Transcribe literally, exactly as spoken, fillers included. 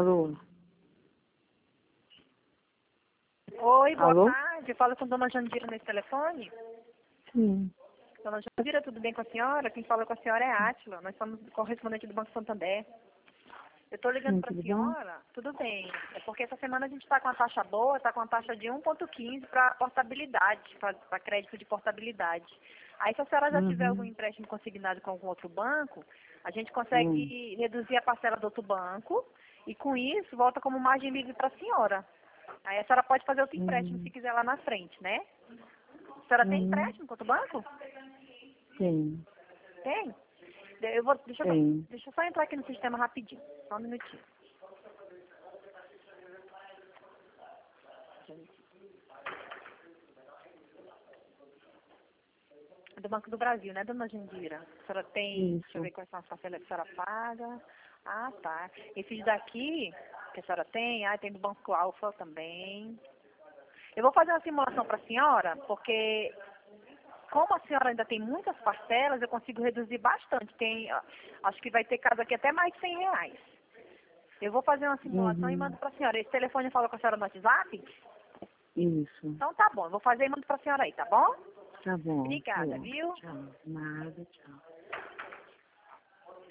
Alô? Oi, boa Alô? tarde. Fala com Dona Jandira nesse telefone. Sim. Dona Jandira, tudo bem com a senhora? Quem fala com a senhora é Átila. Nós somos correspondente do Banco Santander. Eu estou ligando Sim, para a tudo bem? senhora, tudo bem. É porque essa semana a gente está com uma taxa boa, está com uma taxa de um vírgula quinze para portabilidade, para crédito de portabilidade. Aí se a senhora já tiver algum Uhum. empréstimo consignado com algum outro banco, a gente Hum. consegue reduzir a parcela do outro banco e com isso volta como margem livre para a senhora. Aí a senhora pode fazer outro empréstimo se Uhum. quiser lá na frente, né? A senhora tem Uhum. empréstimo com outro banco? Sim. Tem? Eu vou, deixa, eu, só- Tem. deixa eu só entrar aqui no sistema rapidinho, só um minutinho. É do Banco do Brasil, né, dona Jandira? A senhora tem, deixa eu ver Isso. quais são as parcelas que a senhora paga. Ah, tá. Esses daqui que a senhora tem, ah, tem do Banco Alfa também. Eu vou fazer uma simulação para a senhora, porque como a senhora ainda tem muitas parcelas, eu consigo reduzir bastante. Tem, ah, acho que vai ter caso aqui até mais de cem reais. Eu vou fazer uma simulação e Uhum. mando para a senhora. Esse telefone fala com a senhora no WhatsApp? Isso. Então tá bom, eu vou fazer e mando para a senhora aí, tá bom? Tá bom. Tá Obrigada, bom. viu? Tchau. Nada, tchau.